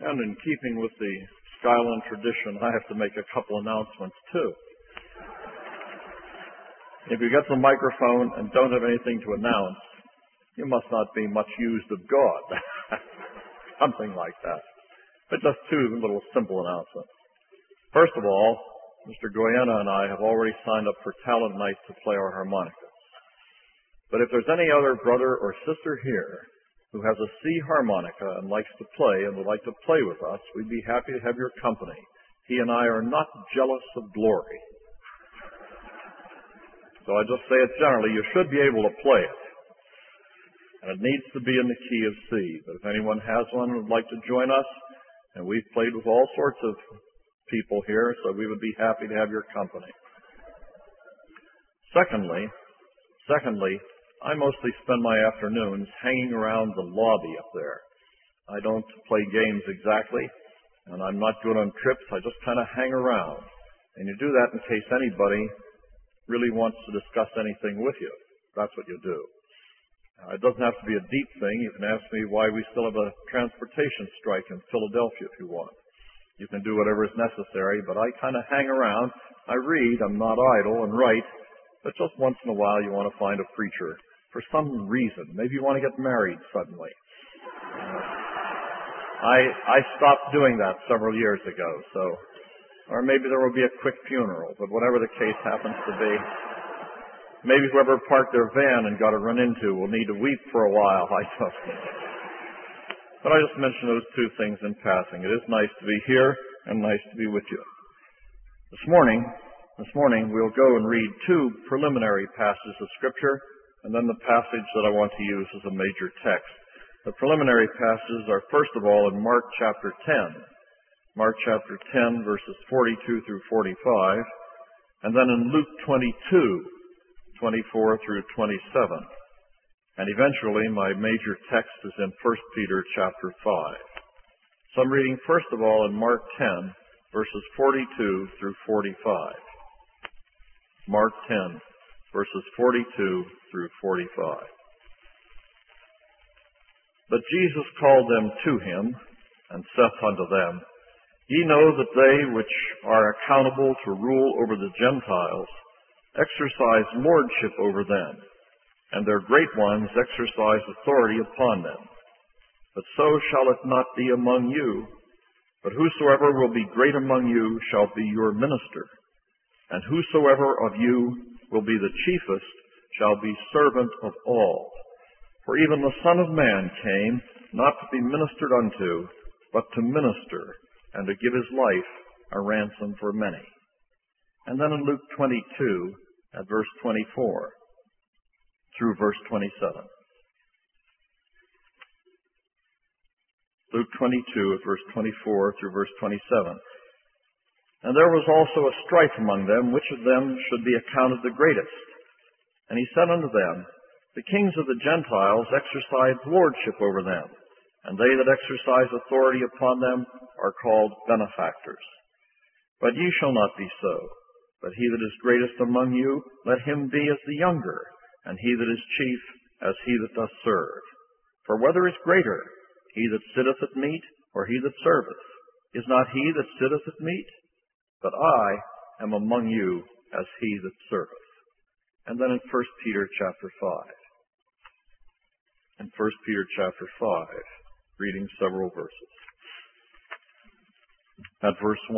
And in keeping with the Skyland tradition, I have to make a couple announcements, too. If you get the microphone and don't have anything to announce, you must not be much used of God. Something like that. But just two little simple announcements. First of all, Mr. Goyena and I have already signed up for talent night to play our harmonicas. But if there's any other brother or sister here who has a C harmonica and likes to play and would like to play with us, we'd be happy to have your company. He and I are not jealous of glory. So I just say it generally, you should be able to play it. And it needs to be in the key of C. But if anyone has one and would like to join us, and we've played with all sorts of people here, so we would be happy to have your company. Secondly, I mostly spend my afternoons hanging around the lobby up there. I don't play games exactly, and I'm not good on trips. I just kind of hang around. And you do that in case anybody really wants to discuss anything with you. That's what you do. It doesn't have to be a deep thing. You can ask me why we still have a transportation strike in Philadelphia if you want. You can do whatever is necessary, but I kind of hang around. I read. I'm not idle and write. But just once in a while you want to find a preacher for some reason. Maybe you want to get married suddenly. I stopped doing that several years ago, or maybe there will be a quick funeral, but whatever the case happens to be, maybe whoever parked their van and got it run into will need to weep for a while, I don't know. But I just mentioned those two things in passing. It is nice to be here and nice to be with you. This morning we'll go and read two preliminary passages of Scripture, and then the passage that I want to use as a major text. The preliminary passages are, first of all, in Mark chapter 10. Mark chapter 10, verses 42 through 45, and then in Luke 22, 24 through 27. And eventually, my major text is in 1 Peter chapter 5. So I'm reading, first of all, in Mark 10, verses 42 through 45. Mark 10, verses 42 through 45. But Jesus called them to him, and saith unto them, Ye know that they which are accountable to rule over the Gentiles exercise lordship over them, and their great ones exercise authority upon them. But so shall it not be among you. But whosoever will be great among you shall be your minister. And whosoever of you will be the chiefest shall be servant of all. For even the Son of Man came not to be ministered unto, but to minister, and to give his life a ransom for many. And then in Luke 22, at verse 24, through verse 27. Luke 22, at verse 24 through verse 27. And there was also a strife among them, which of them should be accounted the greatest. And he said unto them, The kings of the Gentiles exercise lordship over them, and they that exercise authority upon them are called benefactors. But ye shall not be so. But he that is greatest among you, let him be as the younger, and he that is chief as he that doth serve. For whether is greater, he that sitteth at meat, or he that serveth? Is not he that sitteth at meat? But I am among you as he that serveth. And then in 1 Peter chapter 5. In 1 Peter chapter 5, reading several verses. At verse 1.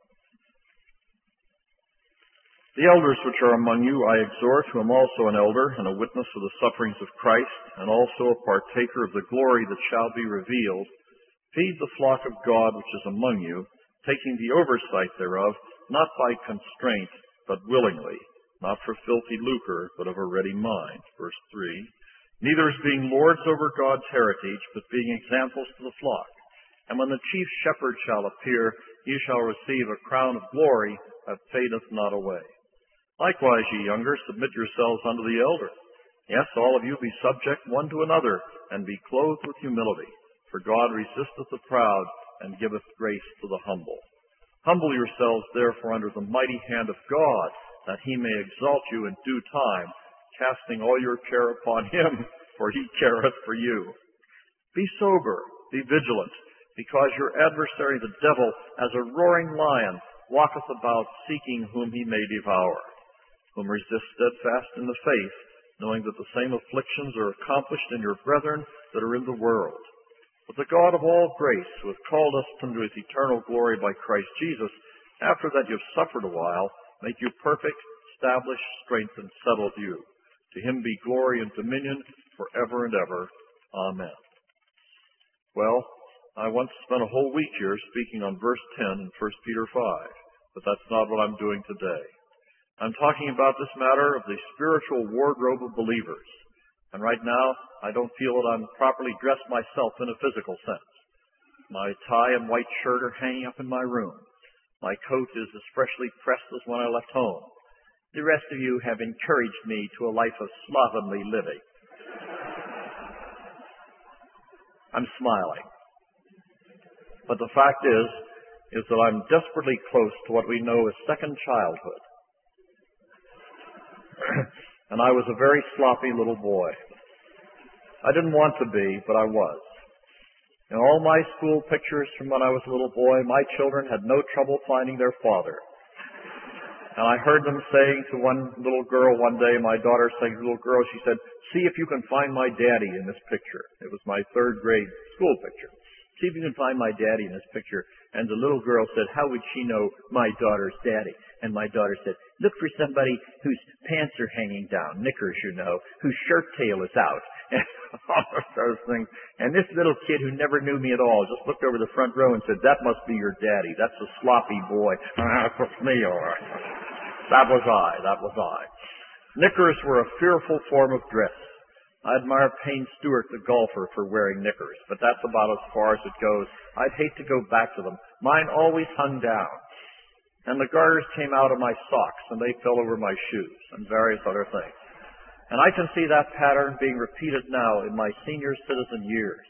The elders which are among you I exhort, who am also an elder, and a witness of the sufferings of Christ, and also a partaker of the glory that shall be revealed, feed the flock of God which is among you, taking the oversight thereof, not by constraint, but willingly, not for filthy lucre, but of a ready mind. Verse 3. Neither as being lords over God's heritage, but being examples to the flock. And when the chief shepherd shall appear, ye shall receive a crown of glory that fadeth not away. Likewise, ye younger, submit yourselves unto the elder. Yes, all of you be subject one to another, and be clothed with humility. For God resisteth the proud, and giveth grace to the humble. Humble yourselves, therefore, under the mighty hand of God, that he may exalt you in due time, casting all your care upon him, for he careth for you. Be sober, be vigilant. because your adversary the devil, as a roaring lion, walketh about seeking whom he may devour, whom resist steadfast in the faith, knowing that the same afflictions are accomplished in your brethren that are in the world. But the God of all grace, who hath called us unto his eternal glory by Christ Jesus, after that you have suffered a while, make you perfect, establish, strengthen, settle you. To him be glory and dominion forever and ever. Amen. Well, I once spent a whole week here speaking on verse 10 in 1 Peter 5, but that's not what I'm doing today. I'm talking about this matter of the spiritual wardrobe of believers. And right now, I don't feel that I'm properly dressed myself in a physical sense. My tie and white shirt are hanging up in my room. My coat is as freshly pressed as when I left home. The rest of you have encouraged me to a life of slovenly living. I'm smiling. But the fact is that I'm desperately close to what we know as second childhood. And I was a very sloppy little boy. I didn't want to be, but I was. In all my school pictures from when I was a little boy, my children had no trouble finding their father. And I heard them saying to one little girl one day, my daughter saying to the little girl, she said, "See if you can find my daddy in this picture." It was my third grade school picture. "See if you can find my daddy in this picture." And the little girl said, "How would she know my daughter's daddy?" And my daughter said, "Look for somebody whose pants are hanging down, knickers, you know, whose shirt tail is out." And all of those things. And this little kid who never knew me at all just looked over the front row and said, "That must be your daddy. That's a sloppy boy." That's me, all right. That was I. Knickers were a fearful form of dress. I admire Payne Stewart, the golfer, for wearing knickers, but that's about as far as it goes. I'd hate to go back to them. Mine always hung down. And the garters came out of my socks, and they fell over my shoes, and various other things. And I can see that pattern being repeated now in my senior citizen years.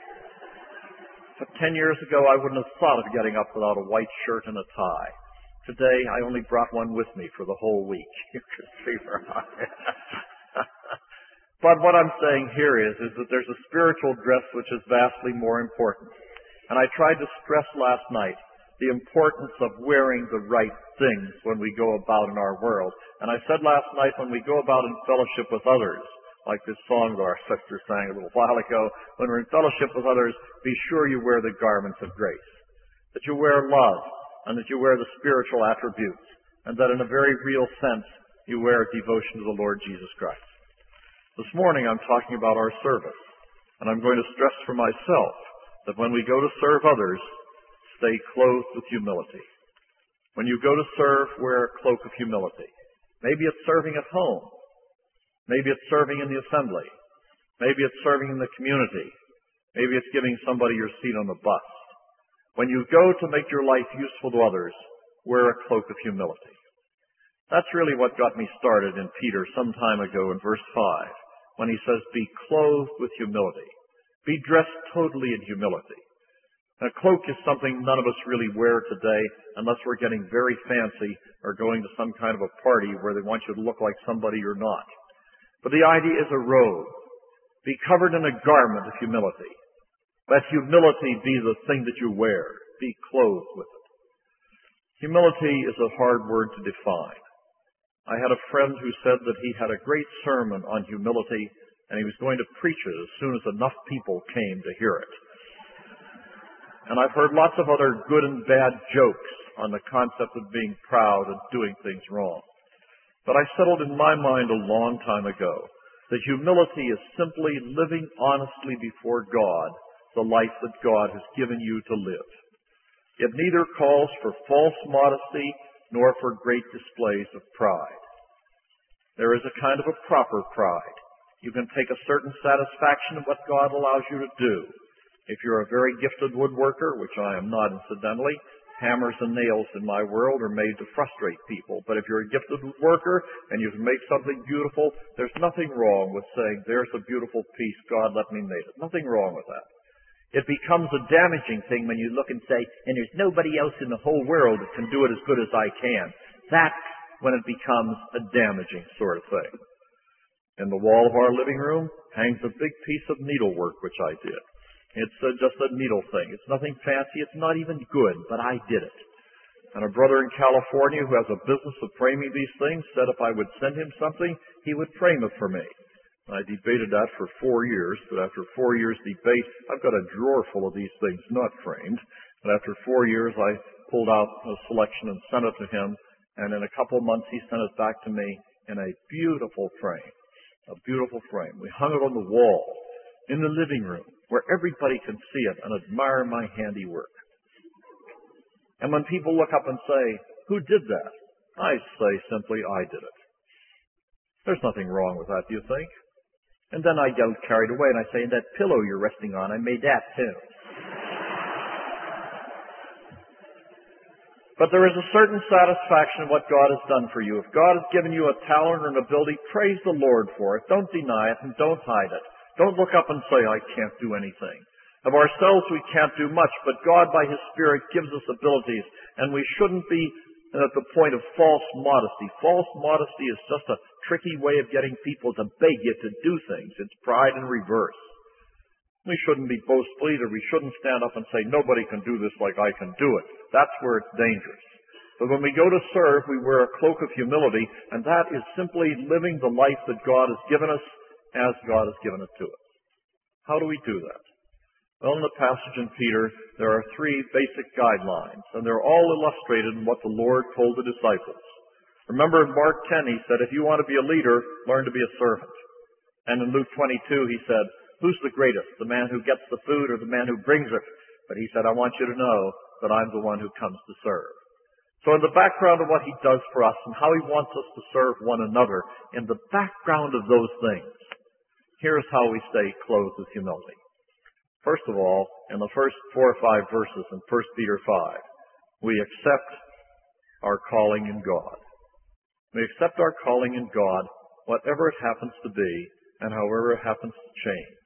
But 10 years ago, I wouldn't have thought of getting up without a white shirt and a tie. Today, I only brought one with me for the whole week. You can see where I am. But what I'm saying here is that there's a spiritual dress which is vastly more important. And I tried to stress last night the importance of wearing the right things when we go about in our world. And I said last night, when we go about in fellowship with others, like this song that our sister sang a little while ago, when we're in fellowship with others, be sure you wear the garments of grace, that you wear love, and that you wear the spiritual attributes, and that in a very real sense, you wear devotion to the Lord Jesus Christ. This morning I'm talking about our service, and I'm going to stress for myself that when we go to serve others, stay clothed with humility. When you go to serve, wear a cloak of humility. Maybe it's serving at home. Maybe it's serving in the assembly. Maybe it's serving in the community. Maybe it's giving somebody your seat on the bus. When you go to make your life useful to others, wear a cloak of humility. That's really what got me started in Peter some time ago in verse 5, when he says, "Be clothed with humility." Be dressed totally in humility. A cloak is something none of us really wear today unless we're getting very fancy or going to some kind of a party where they want you to look like somebody you're not. But the idea is a robe. Be covered in a garment of humility. Let humility be the thing that you wear. Be clothed with it. Humility is a hard word to define. I had a friend who said that he had a great sermon on humility and he was going to preach it as soon as enough people came to hear it. And I've heard lots of other good and bad jokes on the concept of being proud and doing things wrong. But I settled in my mind a long time ago that humility is simply living honestly before God the life that God has given you to live. It neither calls for false modesty nor for great displays of pride. There is a kind of a proper pride. You can take a certain satisfaction in what God allows you to do. If you're a very gifted woodworker, which I am not incidentally, hammers and nails in my world are made to frustrate people. But if you're a gifted worker and you can make something beautiful, there's nothing wrong with saying, "There's a beautiful piece, God let me make it." Nothing wrong with that. It becomes a damaging thing when you look and say, "And there's nobody else in the whole world that can do it as good as I can." That's when it becomes a damaging sort of thing. In the wall of our living room hangs a big piece of needlework which I did. It's just a needle thing. It's nothing fancy. It's not even good, but I did it. And a brother in California who has a business of framing these things said if I would send him something, he would frame it for me. I debated that for 4 years, but after 4 years debate, I've got a drawer full of these things not framed. But after 4 years, I pulled out a selection and sent it to him, and in a couple of months, he sent it back to me in a beautiful frame. A beautiful frame. We hung it on the wall in the living room where everybody can see it and admire my handiwork. And when people look up and say, "Who did that?" I say simply, "I did it." There's nothing wrong with that, do you think? And then I get carried away and I say, "And that pillow you're resting on, I made that too." But there is a certain satisfaction in what God has done for you. If God has given you a talent or an ability, praise the Lord for it. Don't deny it and don't hide it. Don't look up and say, "I can't do anything." Of ourselves, we can't do much, but God, by His Spirit, gives us abilities, and we shouldn't be at the point of false modesty. False modesty is just a tricky way of getting people to beg you to do things. It's pride in reverse. We shouldn't be boastful either. We shouldn't stand up and say, "Nobody can do this like I can do it." That's where it's dangerous. But when we go to serve, we wear a cloak of humility, and that is simply living the life that God has given us as God has given it to us. How do we do that? Well, in the passage in Peter, there are 3 basic guidelines, and they're all illustrated in what the Lord told the disciples. Remember in Mark 10, He said, if you want to be a leader, learn to be a servant. And in Luke 22, He said, who's the greatest, the man who gets the food or the man who brings it? But He said, I want you to know that I'm the one who comes to serve. So in the background of what He does for us and how He wants us to serve one another, in the background of those things, here's how we stay clothed with humility. First of all, in the first 4 or 5 verses in 1 Peter 5, we accept our calling in God. We accept our calling in God, whatever it happens to be, and however it happens to change.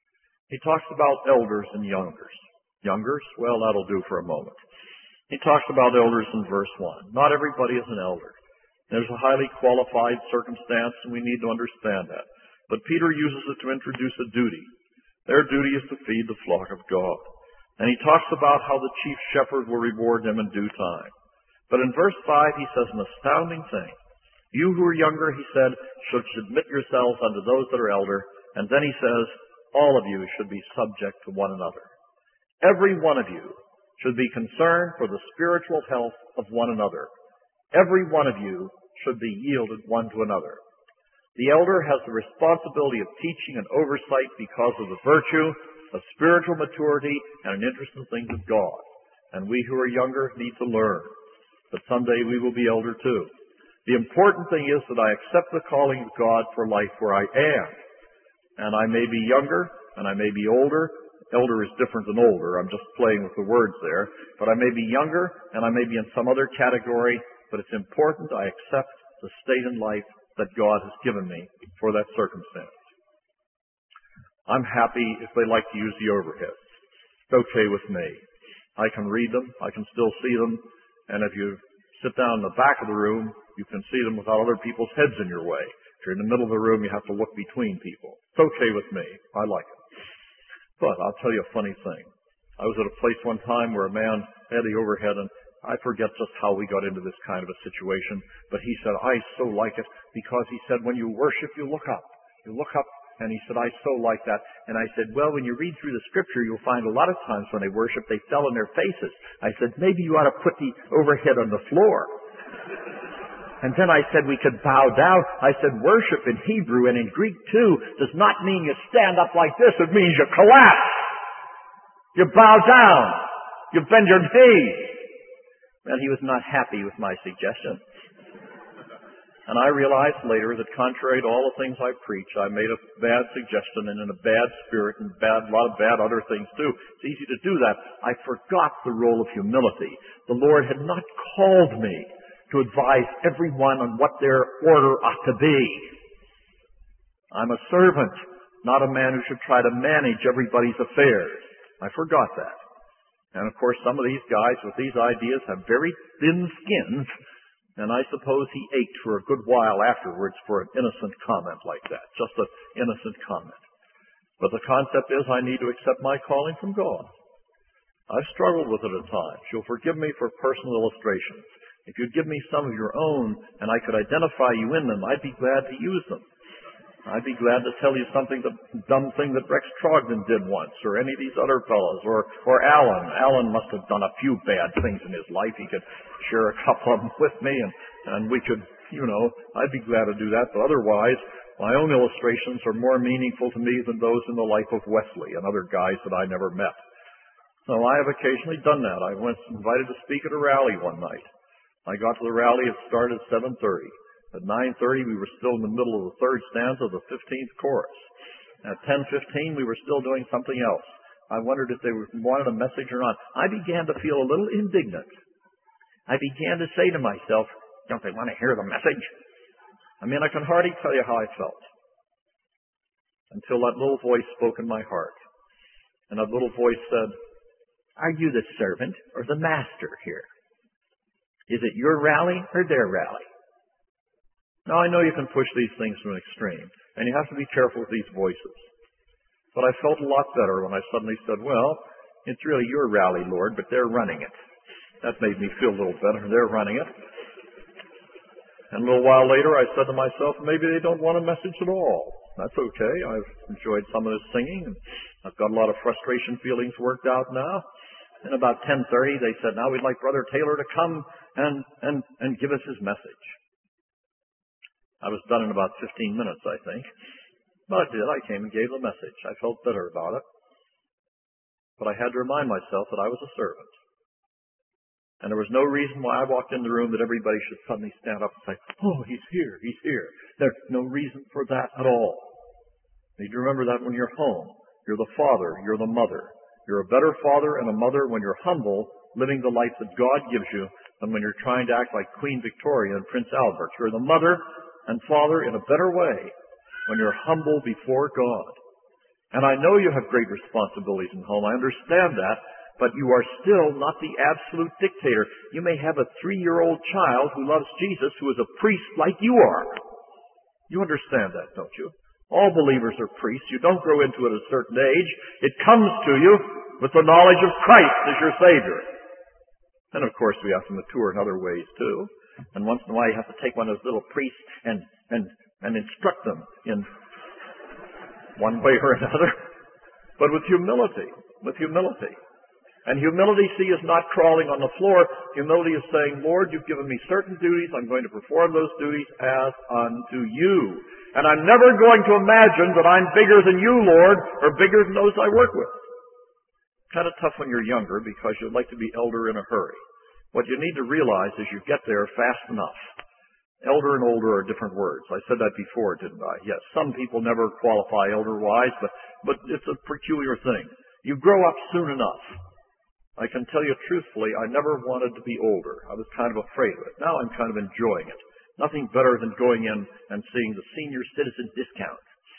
He talks about elders and youngers. Youngers? Well, that'll do for a moment. He talks about elders in verse 1. Not everybody is an elder. There's a highly qualified circumstance, and we need to understand that. But Peter uses it to introduce a duty. Their duty is to feed the flock of God. And he talks about how the chief shepherd will reward them in due time. But in verse 5, he says an astounding thing. You who are younger, he said, should submit yourselves unto those that are elder. And then he says, all of you should be subject to one another. Every one of you should be concerned for the spiritual health of one another. Every one of you should be yielded one to another. The elder has the responsibility of teaching and oversight because of the virtue of spiritual maturity and an interest in things of God. And we who are younger need to learn. But someday we will be elder too. The important thing is that I accept the calling of God for life where I am. And I may be younger, and I may be older. Elder is different than older. I'm just playing with the words there. But I may be younger, and I may be in some other category. But it's important I accept the state in life that God has given me for that circumstance. I'm happy if they like to use the overheads. It's okay with me. I can read them. I can still see them. And if you sit down in the back of the room, you can see them without other people's heads in your way. If you're in the middle of the room, you have to look between people. It's okay with me. I like it. But I'll tell you a funny thing. I was at a place one time where a man had the overhead, and I forget just how we got into this kind of a situation, but he said, I so like it, because he said, when you worship, you look up. You look up, and he said, I so like that. And I said, well, when you read through the scripture, you'll find a lot of times when they worship, they fell on their faces. I said, maybe you ought to put the overhead on the floor. And then I said we could bow down. I said worship in Hebrew and in Greek too does not mean you stand up like this. It means you collapse. You bow down. You bend your knees. Well, he was not happy with my suggestion. And I realized later that contrary to all the things I preach, I made a bad suggestion and in a bad spirit and a lot of bad other things too. It's easy to do that. I forgot the role of humility. The Lord had not called me to advise everyone on what their order ought to be. I'm a servant, not a man who should try to manage everybody's affairs. I forgot that. And of course, some of these guys with these ideas have very thin skins, and I suppose he ached for a good while afterwards for an innocent comment like that, just an innocent comment. But the concept is I need to accept my calling from God. I've struggled with it at times. You'll forgive me for personal illustrations. If you'd give me some of your own and I could identify you in them, I'd be glad to use them. I'd be glad to tell you dumb thing that Rex Trogdon did once, or any of these other fellows, or Alan. Alan must have done a few bad things in his life. He could share a couple of them with me, and we could, I'd be glad to do that. But otherwise, my own illustrations are more meaningful to me than those in the life of Wesley and other guys that I never met. So I have occasionally done that. I was invited to speak at a rally one night. I got to the rally, it started at 7:30. At 9:30, we were still in the middle of the third stanza of the 15th chorus. At 10:15, we were still doing something else. I wondered if they wanted a message or not. I began to feel a little indignant. I began to say to myself, don't they want to hear the message? I can hardly tell you how I felt until that little voice spoke in my heart. And that little voice said, are you the servant or the master here? Is it your rally or their rally? Now, I know you can push these things to an extreme, and you have to be careful with these voices. But I felt a lot better when I suddenly said, well, it's really your rally, Lord, but they're running it. That made me feel a little better. They're running it. And a little while later, I said to myself, maybe they don't want a message at all. That's okay. I've enjoyed some of this singing, and I've got a lot of frustration feelings worked out now. And about 10:30, they said, now we'd like Brother Taylor to come and give us his message. I was done in about 15 minutes, I think. But I did. I came and gave the message. I felt better about it. But I had to remind myself that I was a servant. And there was no reason why I walked in the room that everybody should suddenly stand up and say, oh, he's here, he's here. There's no reason for that at all. You need to remember that when you're home. You're the father, you're the mother. You're a better father and a mother when you're humble, living the life that God gives you, than when you're trying to act like Queen Victoria and Prince Albert. You're the mother and father in a better way when you're humble before God. And I know you have great responsibilities in home. I understand that. But you are still not the absolute dictator. You may have a 3-year-old child who loves Jesus who is a priest like you are. You understand that, don't you? All believers are priests. You don't grow into it at a certain age. It comes to you with the knowledge of Christ as your Savior. And of course we have to mature in other ways too. And once in a while you have to take one of those little priests and instruct them in one way or another. But with humility. And humility, see, is not crawling on the floor. Humility is saying, Lord, you've given me certain duties. I'm going to perform those duties as unto you. And I'm never going to imagine that I'm bigger than you, Lord, or bigger than those I work with. Kind of tough when you're younger because you'd like to be elder in a hurry. What you need to realize is you get there fast enough. Elder and older are different words. I said that before, didn't I? Yes, some people never qualify elder-wise, but it's a peculiar thing. You grow up soon enough. I can tell you truthfully, I never wanted to be older. I was kind of afraid of it. Now I'm kind of enjoying it. Nothing better than going in and seeing the senior citizen discount.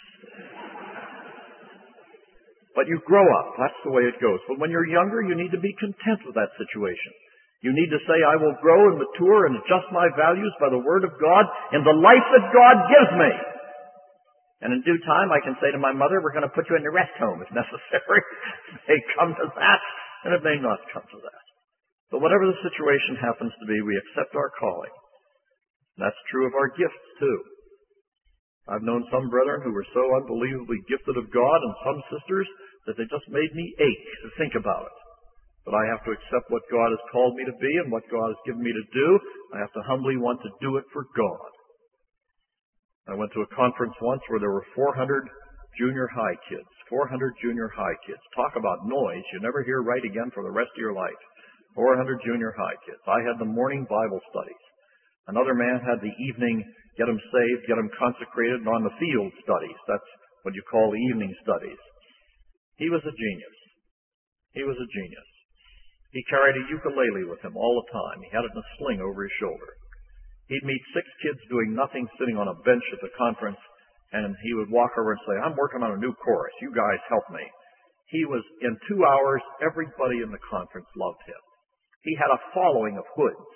But you grow up. That's the way it goes. But when you're younger, you need to be content with that situation. You need to say, I will grow and mature and adjust my values by the Word of God in the life that God gives me. And in due time, I can say to my mother, we're going to put you in the rest home if necessary. It may come to that, and it may not come to that. But whatever the situation happens to be, we accept our calling. That's true of our gifts, too. I've known some brethren who were so unbelievably gifted of God and some sisters that they just made me ache to think about it. But I have to accept what God has called me to be and what God has given me to do. I have to humbly want to do it for God. I went to a conference once where there were 400 junior high kids. 400 junior high kids. Talk about noise you never hear right again for the rest of your life. 400 junior high kids. I had the morning Bible studies. Another man had the evening, get them saved, get them consecrated, and on the field studies. That's what you call the evening studies. He was a genius. He was a genius. He carried a ukulele with him all the time. He had it in a sling over his shoulder. He'd meet 6 kids doing nothing, sitting on a bench at the conference, and he would walk over and say, I'm working on a new chorus. You guys help me. He was, in 2 hours, everybody in the conference loved him. He had a following of hoods.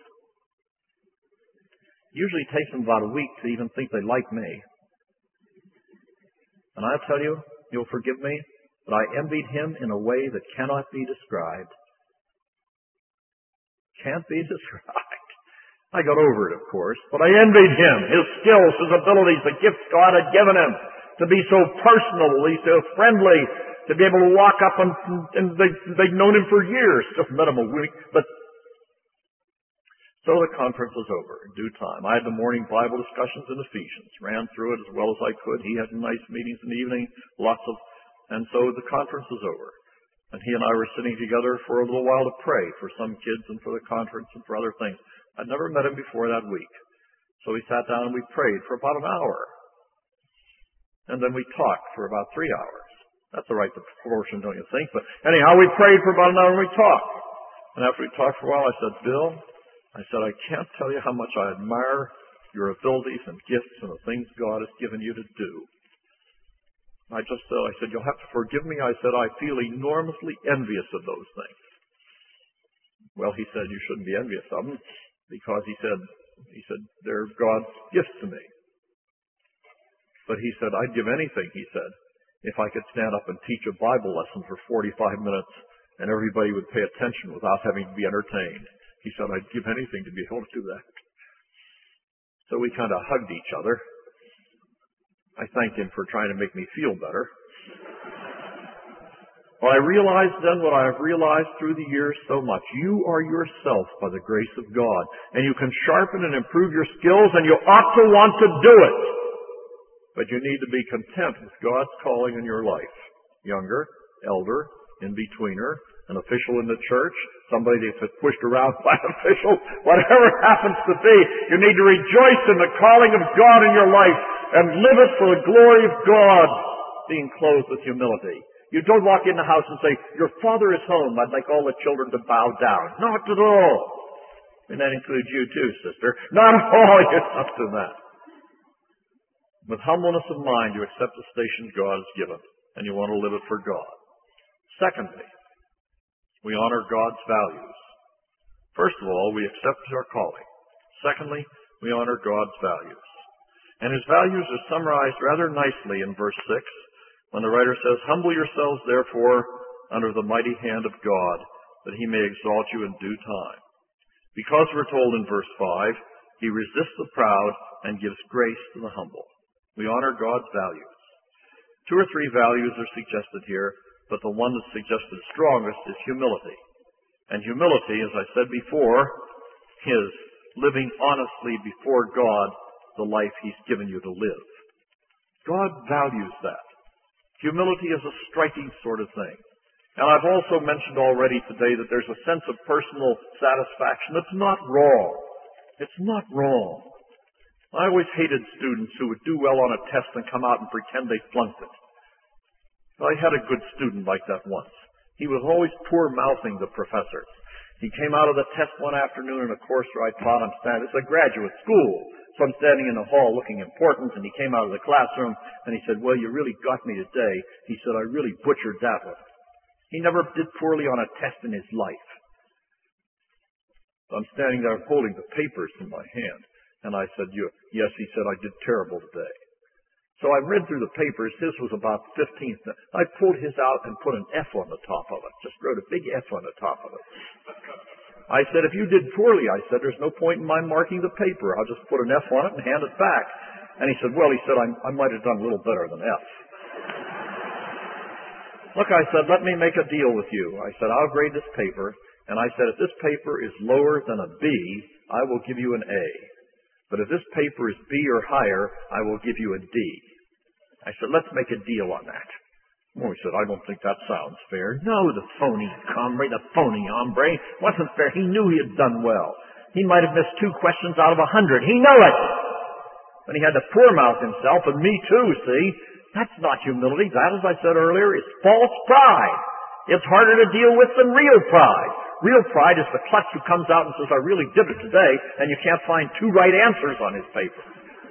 Usually it takes them about a week to even think they like me. And I'll tell you, You'll forgive me? But I envied him in a way that cannot be described. Can't be described. I got over it, of course, but I envied him, his skills, his abilities, the gifts God had given him, to be so personable, he's so friendly, to be able to walk up and they'd known him for years, just met him a week, but so the conference was over in due time. I had the morning Bible discussions in Ephesians, ran through it as well as I could. He had nice meetings in the evening, and so the conference was over. And he and I were sitting together for a little while to pray for some kids and for the conference and for other things. I'd never met him before that week. So we sat down and we prayed for about an hour. And then we talked for about 3 hours. That's the right proportion, don't you think? But anyhow, we prayed for about an hour and we talked. And after we talked for a while, I said, Bill, I can't tell you how much I admire your abilities and gifts and the things God has given you to do. I said, you'll have to forgive me. I said, I feel enormously envious of those things. Well, he said, you shouldn't be envious of them because he said, they're God's gifts to me. But he said, I'd give anything, he said, if I could stand up and teach a Bible lesson for 45 minutes and everybody would pay attention without having to be entertained. He said, I'd give anything to be able to do that. So we kind of hugged each other. I thanked him for trying to make me feel better. Well, I realized then what I have realized through the years so much. You are yourself by the grace of God, and you can sharpen and improve your skills, and you ought to want to do it. But you need to be content with God's calling in your life. Younger, elder, in-betweener, an official in the church, somebody that's pushed around by an official, whatever it happens to be, you need to rejoice in the calling of God in your life and live it for the glory of God, being clothed with humility. You don't walk in the house and say, your father is home, I'd like all the children to bow down. Not at all. And that includes you too, sister. Not at all, you're not to that. With humbleness of mind, you accept the station God has given, and you want to live it for God. Secondly, we honor God's values. First of all, we accept our calling. Secondly, we honor God's values. And his values are summarized rather nicely in verse 6, when the writer says, humble yourselves, therefore, under the mighty hand of God, that he may exalt you in due time. Because we're told in verse 5, he resists the proud and gives grace to the humble. We honor God's values. 2 or 3 values are suggested here, but the one that's suggested strongest is humility. And humility, as I said before, is living honestly before God the life he's given you to live. God values that. Humility is a striking sort of thing. And I've also mentioned already today that there's a sense of personal satisfaction that's not wrong. It's not wrong. I always hated students who would do well on a test and come out and pretend they flunked it. I had a good student like that once. He was always poor-mouthing the professors. He came out of the test one afternoon in a course where I taught him standing. It's a graduate school. So I'm standing in the hall looking important, and he came out of the classroom, and he said, well, you really got me today. He said, I really butchered that one. He never did poorly on a test in his life. So I'm standing there holding the papers in my hand, and I said, yes, he said, I did terrible today. So I read through the papers. His was about 15th. I pulled his out and put an F on the top of it. Just wrote a big F on the top of it. I said, if you did poorly, I said, there's no point in my marking the paper. I'll just put an F on it and hand it back. And he said, I might have done a little better than F. Look, I said, let me make a deal with you. I said, I'll grade this paper. And I said, if this paper is lower than a B, I will give you an A. But if this paper is B or higher, I will give you a D. I said, let's make a deal on that. Well, he said, I don't think that sounds fair. No, the phony hombre. Wasn't fair. He knew he had done well. He might have missed 2 questions out of 100. He knew it. But he had to poor-mouth himself, and me too, see? That's not humility. That, as I said earlier, is false pride. It's harder to deal with than real pride. Real pride is the klutz who comes out and says, I really did it today, and you can't find 2 right answers on his paper.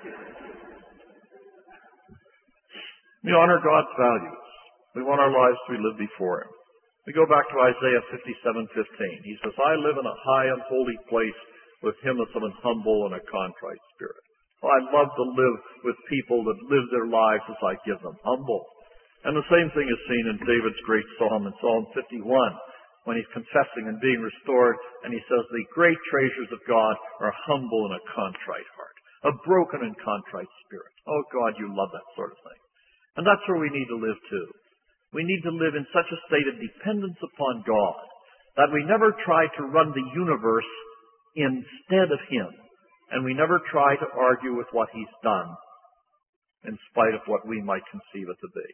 We honor God's values. We want our lives to be lived before him. We go back to Isaiah 57:15. He says, I live in a high and holy place with him that's of an humble and a contrite spirit. I love to live with people that live their lives as I give them. Humble. And the same thing is seen in David's great psalm in Psalm 51, when he's confessing and being restored, and he says, the great treasures of God are humble and a contrite heart, a broken and contrite spirit. Oh God, you love that sort of thing. And that's where we need to live too. We need to live in such a state of dependence upon God that we never try to run the universe instead of Him, and we never try to argue with what He's done in spite of what we might conceive it to be.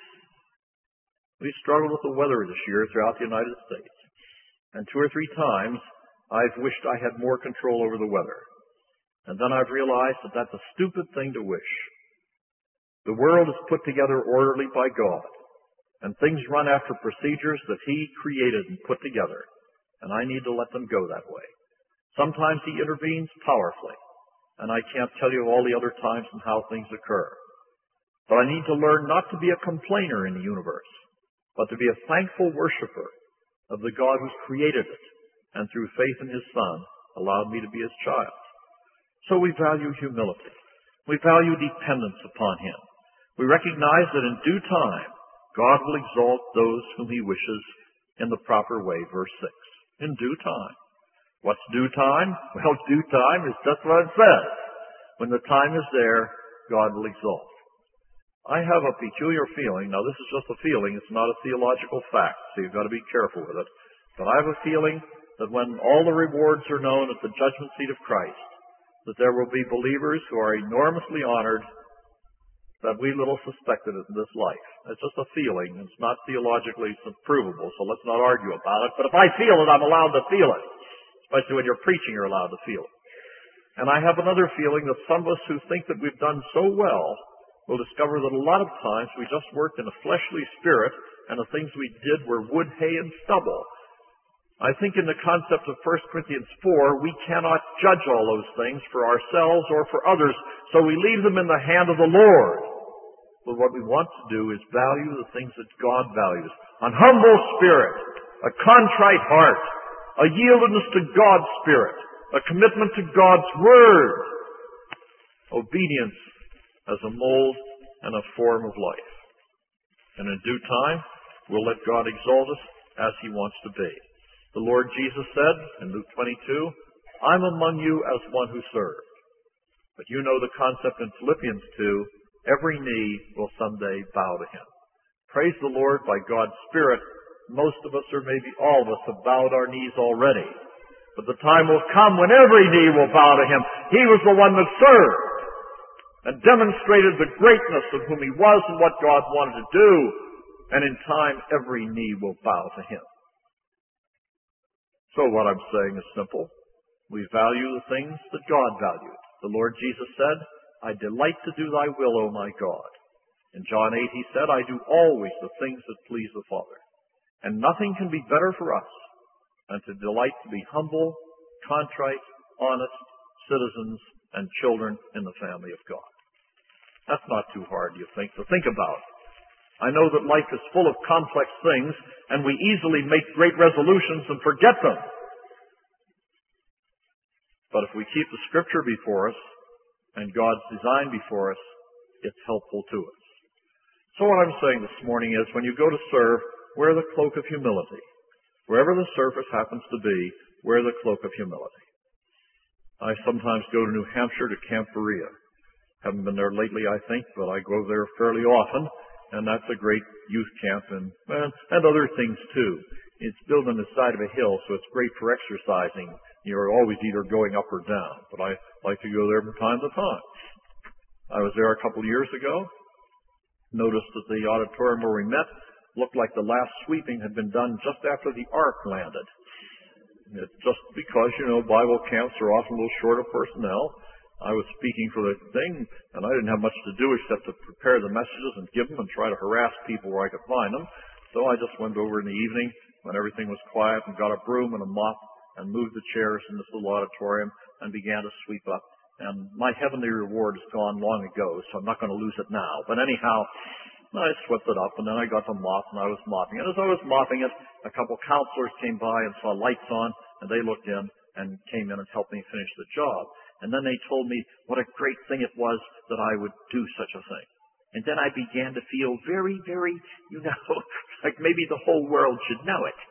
We've struggled with the weather this year throughout the United States, and 2 or 3 times I've wished I had more control over the weather. And then I've realized that that's a stupid thing to wish. The world is put together orderly by God, and things run after procedures that He created and put together, and I need to let them go that way. Sometimes He intervenes powerfully, and I can't tell you all the other times and how things occur. But I need to learn not to be a complainer in the universe, but to be a thankful worshiper of the God who's created it, and through faith in His Son, allowed me to be His child. So we value humility. We value dependence upon Him. We recognize that in due time, God will exalt those whom He wishes in the proper way. Verse 6. In due time. What's due time? Well, due time is just what it says. When the time is there, God will exalt. I have a peculiar feeling, now this is just a feeling, it's not a theological fact, so you've got to be careful with it, but I have a feeling that when all the rewards are known at the judgment seat of Christ, that there will be believers who are enormously honored that we little suspected it in this life. It's just a feeling. It's not theologically provable, so let's not argue about it. But if I feel it, I'm allowed to feel it. Especially when you're preaching, you're allowed to feel it. And I have another feeling that some of us who think that we've done so well will discover that a lot of times we just worked in a fleshly spirit, and the things we did were wood, hay, and stubble. I think in the concept of 1 Corinthians 4, we cannot judge all those things for ourselves or for others, so we leave them in the hand of the Lord. But what we want to do is value the things that God values. An humble spirit, a contrite heart, a yieldedness to God's Spirit, a commitment to God's Word, obedience as a mold and a form of life. And in due time, we'll let God exalt us as He wants to be. The Lord Jesus said in Luke 22, I'm among you as one who served. But you know the concept in Philippians 2, every knee will someday bow to Him. Praise the Lord, by God's Spirit, most of us, or maybe all of us, have bowed our knees already. But the time will come when every knee will bow to Him. He was the one that served and demonstrated the greatness of whom He was and what God wanted to do. And in time, every knee will bow to Him. So what I'm saying is simple. We value the things that God valued. The Lord Jesus said, I delight to do thy will, O my God. In John 8 He said, I do always the things that please the Father. And nothing can be better for us than to delight to be humble, contrite, honest citizens and children in the family of God. That's not too hard, you think, to think about. I know that life is full of complex things, and we easily make great resolutions and forget them. But if we keep the Scripture before us, and God's design before us, it's helpful to us. So what I'm saying this morning is, when you go to serve, wear the cloak of humility. Wherever the service happens to be, wear the cloak of humility. I sometimes go to New Hampshire to Camp Berea. Haven't been there lately, I think, but I go there fairly often, and that's a great youth camp and other things too. It's built on the side of a hill, so it's great for exercising. You're always either going up or down, but I like to go there from time to time. I was there a couple of years ago. Noticed that the auditorium where we met looked like the last sweeping had been done just after the ark landed. It's just because, Bible camps are often a little short of personnel. I was speaking for the thing, and I didn't have much to do except to prepare the messages and give them and try to harass people where I could find them. So I just went over in the evening when everything was quiet and got a broom and a mop and moved the chairs in this little auditorium and began to sweep up. And my heavenly reward is gone long ago, so I'm not going to lose it now. But anyhow, I swept it up, and then I got the mop, and I was mopping it. As I was mopping it, a couple counselors came by and saw lights on, and they looked in and came in and helped me finish the job. And then they told me what a great thing it was that I would do such a thing. And then I began to feel very, very, like maybe the whole world should know it.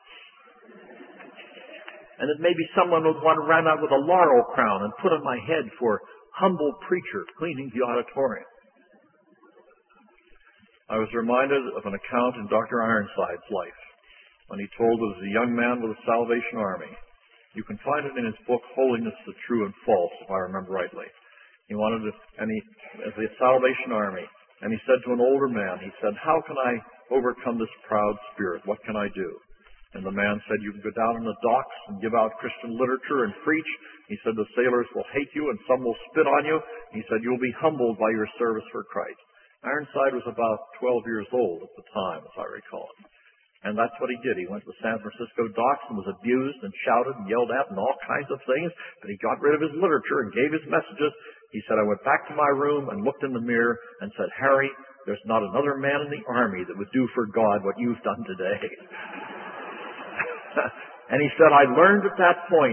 And that maybe someone would want to run out with a laurel crown and put on my head for humble preacher cleaning the auditorium. I was reminded of an account in Dr. Ironside's life when he told of a young man with the Salvation Army. You can find it in his book, Holiness, the True and False, if I remember rightly. He wanted to, as the Salvation Army, and he said to an older man, he said, how can I overcome this proud spirit? What can I do? And the man said, you can go down in the docks and give out Christian literature and preach. He said, the sailors will hate you and some will spit on you. He said, you'll be humbled by your service for Christ. Ironside was about 12 years old at the time, as I recall. And that's what he did. He went to the San Francisco docks and was abused and shouted and yelled at and all kinds of things. But he got rid of his literature and gave his messages. He said, I went back to my room and looked in the mirror and said, Harry, there's not another man in the army that would do for God what you've done today. And he said, I learned at that point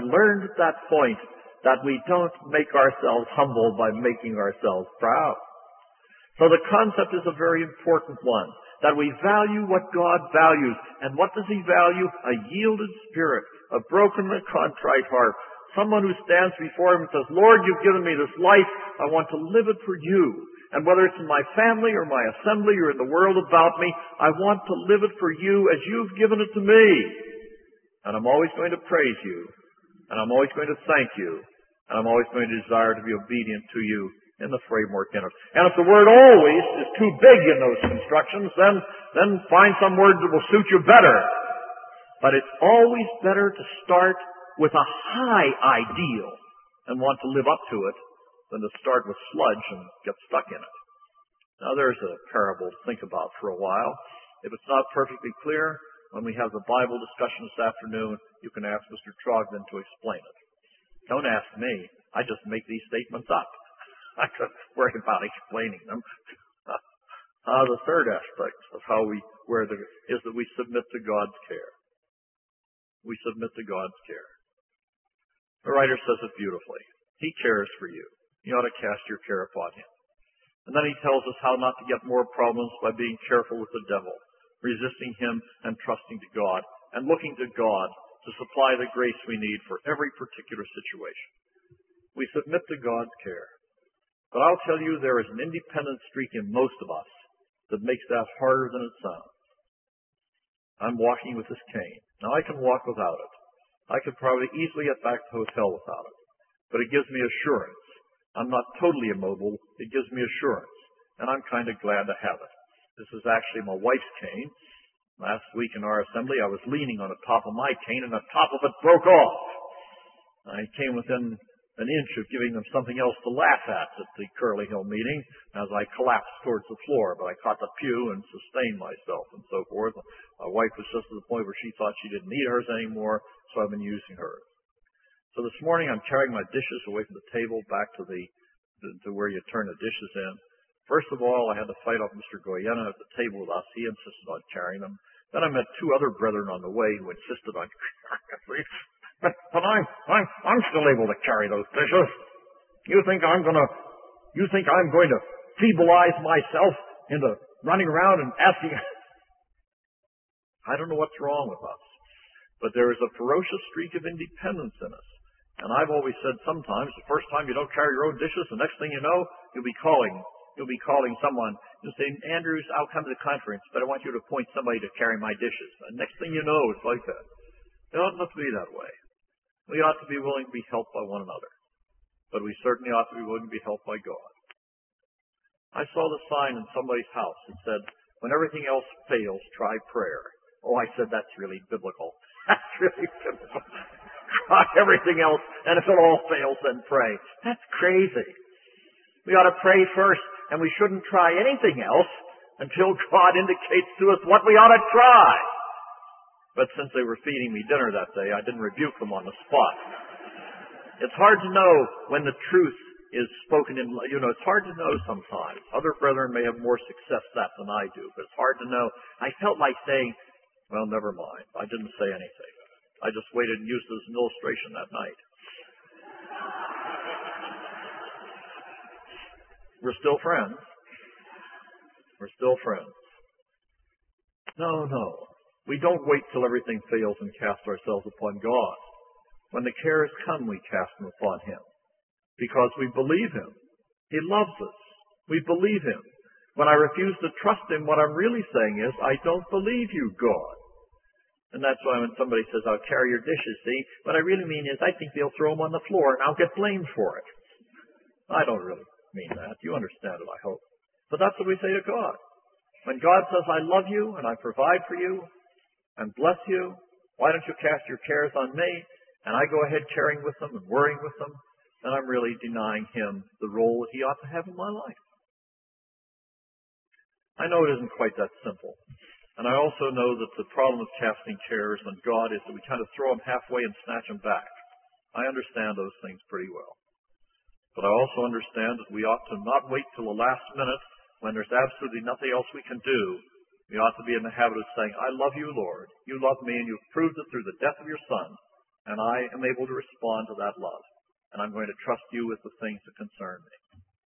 that we don't make ourselves humble by making ourselves proud. So the concept is a very important one, that we value what God values. And what does he value? A yielded spirit, a broken and contrite heart. Someone who stands before him and says, Lord, you've given me this life. I want to live it for you. And whether it's in my family or my assembly or in the world about me, I want to live it for you as you've given it to me. And I'm always going to praise you. And I'm always going to thank you. And I'm always going to desire to be obedient to you in the framework in it. And if the word always is too big in those constructions, then find some word that will suit you better. But it's always better to start with a high ideal and want to live up to it than to start with sludge and get stuck in it. Now there's a parable to think about for a while. If it's not perfectly clear, when we have the Bible discussion this afternoon, you can ask Mr. Trogdon to explain it. Don't ask me. I just make these statements up. I don't worry about explaining them. The third aspect of is that we submit to God's care. We submit to God's care. The writer says it beautifully. He cares for you. You ought to cast your care upon him. And then he tells us how not to get more problems by being careful with the devil, resisting him and trusting to God, and looking to God to supply the grace we need for every particular situation. We submit to God's care. But I'll tell you, there is an independent streak in most of us that makes that harder than it sounds. I'm walking with this cane. Now, I can walk without it. I could probably easily get back to the hotel without it. But it gives me assurance. I'm not totally immobile. It gives me assurance. And I'm kind of glad to have it. This is actually my wife's cane. Last week in our assembly, I was leaning on the top of my cane, and the top of it broke off. I came within an inch of giving them something else to laugh at the Curly Hill meeting as I collapsed towards the floor, but I caught the pew and sustained myself and so forth. My wife was just to the point where she thought she didn't need hers anymore, so I've been using hers. So this morning I'm carrying my dishes away from the table back to where you turn the dishes in. First of all, I had to fight off Mr. Goyena at the table with us. He insisted on carrying them. Then I met two other brethren on the way who insisted on carrying them. But I'm still able to carry those dishes. You think I'm going to feebleize myself into running around and asking? I don't know what's wrong with us, but there is a ferocious streak of independence in us. And I've always said sometimes the first time you don't carry your own dishes, the next thing you know, you'll be calling someone. You'll say, Andrews, I'll come to the conference, but I want you to appoint somebody to carry my dishes. And next thing you know, it's like that. It ought not to be that way. We ought to be willing to be helped by one another. But we certainly ought to be willing to be helped by God. I saw the sign in somebody's house that said, when everything else fails, try prayer. Oh, I said, that's really biblical. That's really biblical. Try everything else, and if it all fails, then pray. That's crazy. We ought to pray first, and we shouldn't try anything else until God indicates to us what we ought to try. But since they were feeding me dinner that day, I didn't rebuke them on the spot. It's hard to know when the truth is spoken in, it's hard to know sometimes. Other brethren may have more success at that than I do, but it's hard to know. I felt like saying, well, never mind. I didn't say anything. I just waited and used it as an illustration that night. We're still friends. We're still friends. No. We don't wait till everything fails and cast ourselves upon God. When the cares come, we cast them upon Him. Because we believe Him. He loves us. We believe Him. When I refuse to trust Him, what I'm really saying is, I don't believe you, God. And that's why when somebody says, I'll carry your dishes, see, what I really mean is, I think they'll throw them on the floor and I'll get blamed for it. I don't really mean that. You understand it, I hope. But that's what we say to God. When God says, I love you and I provide for you and bless you, why don't you cast your cares on me? And I go ahead carrying with them and worrying with them, then I'm really denying Him the role that He ought to have in my life. I know it isn't quite that simple. And I also know that the problem of casting cares on God is that we kind of throw them halfway and snatch them back. I understand those things pretty well. But I also understand that we ought to not wait till the last minute when there's absolutely nothing else we can do. We ought to be in the habit of saying, I love you, Lord. You love me, and you've proved it through the death of your Son. And I am able to respond to that love. And I'm going to trust you with the things that concern me.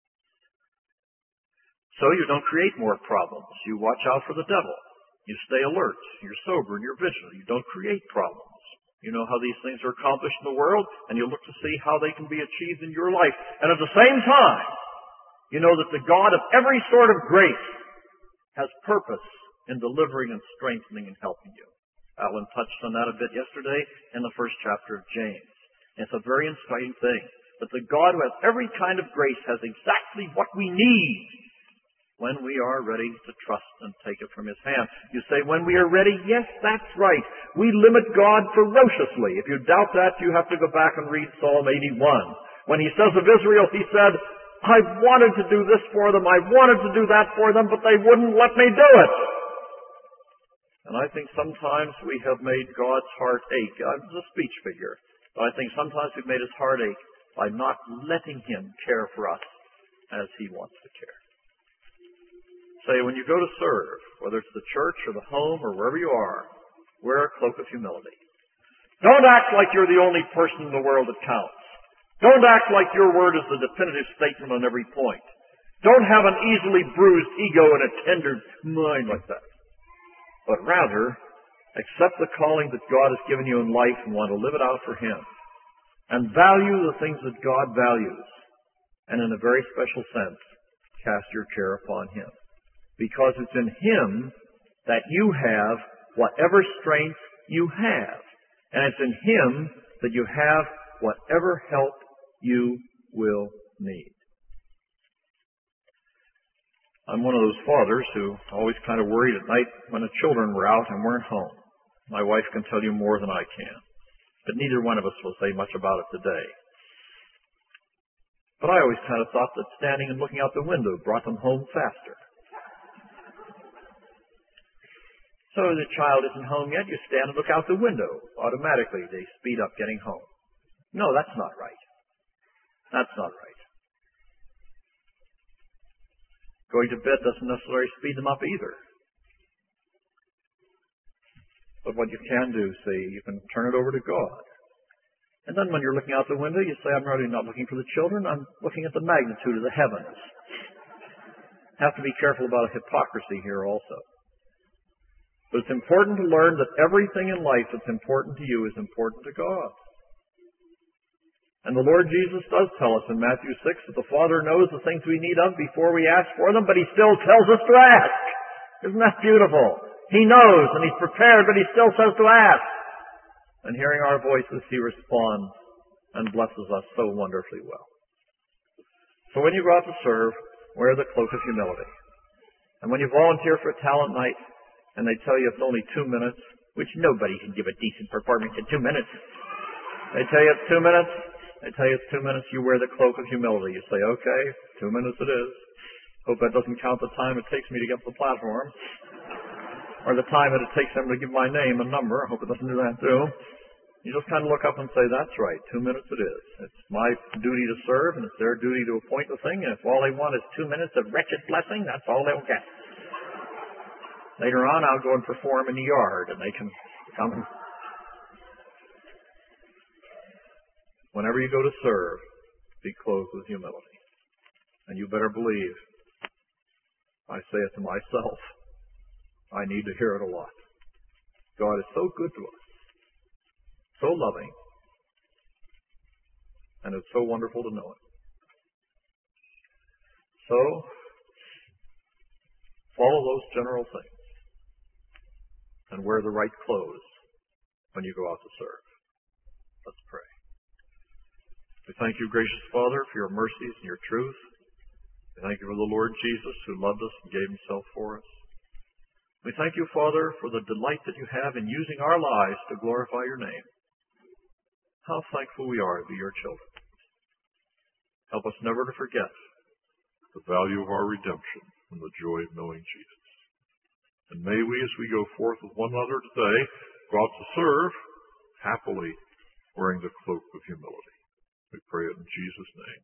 So you don't create more problems. You watch out for the devil. You stay alert. You're sober and you're vigilant. You don't create problems. You know how these things are accomplished in the world, and you look to see how they can be achieved in your life. And at the same time, you know that the God of every sort of grace has purpose in delivering and strengthening and helping you. Alan touched on that a bit yesterday in the first chapter of James. And it's a very inspiring thing that the God who has every kind of grace has exactly what we need when we are ready to trust and take it from His hand. You say, when we are ready, yes, that's right. We limit God ferociously. If you doubt that, you have to go back and read Psalm 81. When He says of Israel, He said, I wanted to do this for them, I wanted to do that for them, but they wouldn't let me do it. And I think sometimes we have made God's heart ache. I'm a speech figure, but I think sometimes we've made His heart ache by not letting Him care for us as He wants to care. Say, when you go to serve, whether it's the church or the home or wherever you are, wear a cloak of humility. Don't act like you're the only person in the world that counts. Don't act like your word is the definitive statement on every point. Don't have an easily bruised ego and a tender mind like that. But rather, accept the calling that God has given you in life and want to live it out for Him. And value the things that God values. And in a very special sense, cast your care upon Him. Because it's in Him that you have whatever strength you have. And it's in Him that you have whatever help you will need. I'm one of those fathers who always kind of worried at night when the children were out and weren't home. My wife can tell you more than I can. But neither one of us will say much about it today. But I always kind of thought that standing and looking out the window brought them home faster. So the child isn't home yet, you stand and look out the window. Automatically, they speed up getting home. No, that's not right. That's not right. Going to bed doesn't necessarily speed them up either. But what you can do, see, you can turn it over to God. And then when you're looking out the window, you say, I'm really not looking for the children, I'm looking at the magnitude of the heavens. Have to be careful about hypocrisy here also. But it's important to learn that everything in life that's important to you is important to God. And the Lord Jesus does tell us in Matthew 6 that the Father knows the things we need of before we ask for them, but He still tells us to ask. Isn't that beautiful? He knows and He's prepared, but He still says to ask. And hearing our voices, He responds and blesses us so wonderfully well. So when you go out to serve, wear the cloak of humility. And when you volunteer for a talent night, and they tell you it's only 2 minutes, which nobody can give a decent performance in 2 minutes. They tell you it's 2 minutes. They tell you it's 2 minutes. You wear the cloak of humility. You say, okay, 2 minutes it is. Hope that doesn't count the time it takes me to get to the platform. Or the time that it takes them to give my name and number. I hope it doesn't do that too. You just kind of look up and say, that's right, 2 minutes it is. It's my duty to serve, and it's their duty to appoint the thing. And if all they want is 2 minutes of wretched blessing, that's all they'll get. Later on, I'll go and perform in the yard, and they can come. Whenever you go to serve, be clothed with humility. And you better believe, I say it to myself. I need to hear it a lot. God is so good to us, so loving, and it's so wonderful to know it. So, follow those general things and wear the right clothes when you go out to serve. Let's pray. We thank you, gracious Father, for your mercies and your truth. We thank you for the Lord Jesus who loved us and gave himself for us. We thank you, Father, for the delight that you have in using our lives to glorify your name. How thankful we are to be your children. Help us never to forget the value of our redemption and the joy of knowing Jesus. And may we, as we go forth with one another today, go out to serve happily, wearing the cloak of humility. We pray it in Jesus' name.